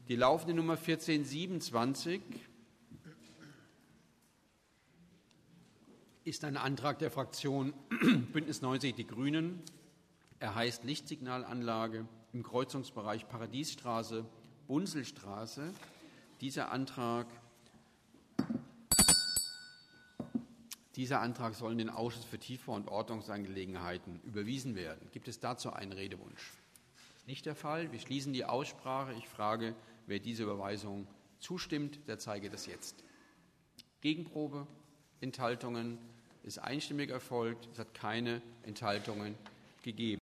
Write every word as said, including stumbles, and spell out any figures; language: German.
Die laufende Nummer vierzehn-siebenundzwanzig ist ein Antrag der Fraktion Bündnis neunzig Die Grünen. Er heißt Lichtsignalanlage im Kreuzungsbereich Paradiesstraße, Bunselstraße. Dieser Antrag, dieser Antrag soll in den Ausschuss für Tiefe- und Ordnungsangelegenheiten überwiesen werden. Gibt es dazu einen Redewunsch? Das ist nicht der Fall. Wir schließen die Aussprache. Ich frage, wer dieser Überweisung zustimmt, der zeige das jetzt. Gegenprobe, Enthaltungen, ist einstimmig erfolgt. Es hat keine Enthaltungen gegeben.